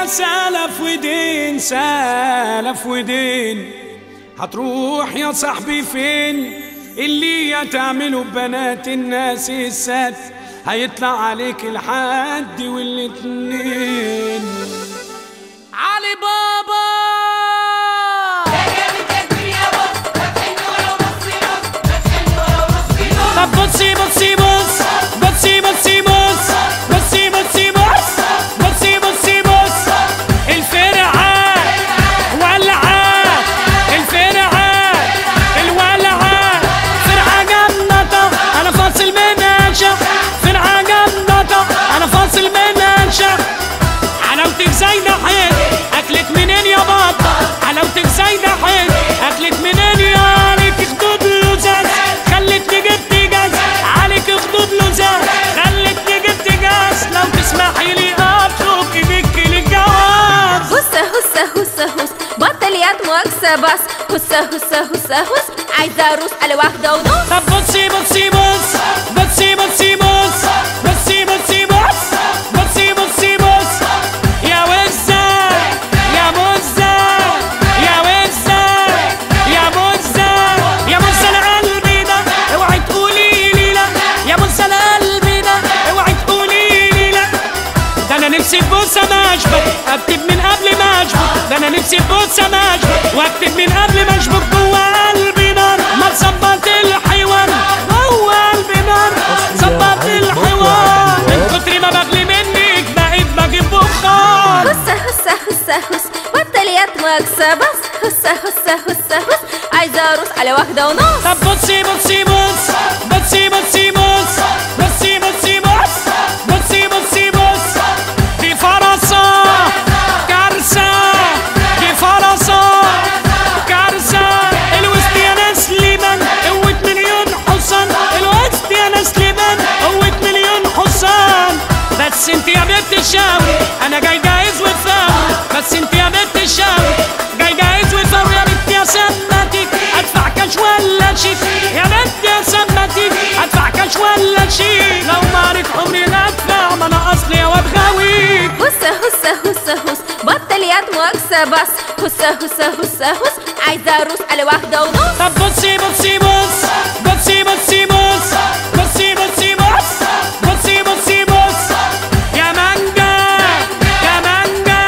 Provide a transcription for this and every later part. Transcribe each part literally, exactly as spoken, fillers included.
سلف ودين سلف ودين، هتروح يا صاحبي فين؟ اللي هتعمله ببنات الناس السات هيطلع عليك الحد والاتنين. علي بابا يا جامد يا كبير يا بص، ما تحن ولا بصي بص، ما تحن ولا بصي بص. طب بصي بصي بص بصي بصي بص بصي بصي بص بصي بصي بص الفرعة ولعة، الفرعة الولعة، فرعة جنطة أنا فاصل من أنشا، فرعة جنطة أنا فاصل من أنشا. حلاوتك زايدة حيل أكلك منين يا بطة، حلاوتك زايدة حيل أكلك منين يا عليك خدود لزاز، خلتني جبت جاز عليك خدود لزاز، خلتني جبت جاز. لو تسمحي لي أطلب إيدك للجواز. هسه هسه هسه هس بطل يا مؤاخذة بس، هسه هسه هسه هس عايزة أروس على واحدة ونص. طب بصي بصي بص بصي بصي بص بصي بصي بص بصي بصي بص يا وزة يا مزة يا وزة يا مزة يا مزة أنا قلبي ده اوعي تقولي لي لا، يا مزة أنا قلبي ده اوعي تقولي لي لا. ده أنا نفسي ببوسة مشبك أكتب من قبل ما أشبك، ده أنا نفسي ببوسة مشبك وأكتب من قبل ما أشبك. جوا قلبي نار ما ظبط الحوار، جوا قلبي نار ظبط الحوار، من كتر ما بغلي منك بقيت بجيب بخار. هسه هسه هسه هس بطل يا مؤاخذة بس، هسه هسه هسه هس عايزة أروس على واحدة ونص. طب بصي بصي بص بصي بصي بص بصي بصي بص بصي بصي بص دي فرصة كارثة، دي فرصة كارثة. الوسط يا ناس لبن قوة مليون حصان، الوسط يا ناس لبن قوة مليون حصان. بس انت يا بنت الشاوي انا جاي جاهز وفاوي، بس انت يا بنت الشاوي جاي جاهز وفاوي. يا بنت يا سمتك ادفع كاش ولا شيك، يا بنت يا سمتك ادفع كاش ولا شيك. لو مارك عمري لا ادفع ما انا اصلي يا واد غاويك. هسه هسه هسه هس بطل يا مؤاخذة بس، هسه هسه هسه هس عايزة أروس على واحدة ونص. طب بصي بصي بص بصي بصي بص بصي بصي بص بصي بصي بص يا مانجا يا مانجا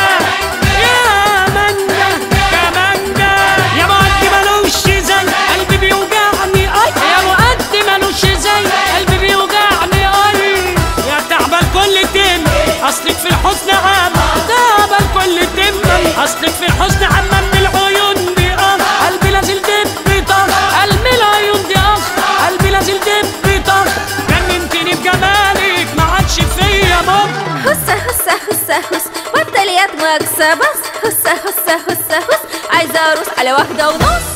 يا مانجا يا مانجا يا مؤدي ملوش زي قلبي بيوجعني اي، يا مؤدي ملوش زي قلبي بيوجعني اي. يا تعبان كل تم اصلك في الحزن عام، تعبان كل تم اصلك في الحزن عام. من العيون دي اه قلبي لازل دب طخ، قلبي العيون دي اخ قلبي لازل دب طخ. جننتني بجمالك ما عادش فيا بط. هسه هسه هسه هس بطل يا مؤاخذة بس، هسه هسه هسه هس عايزة أروس على واحدة ونص.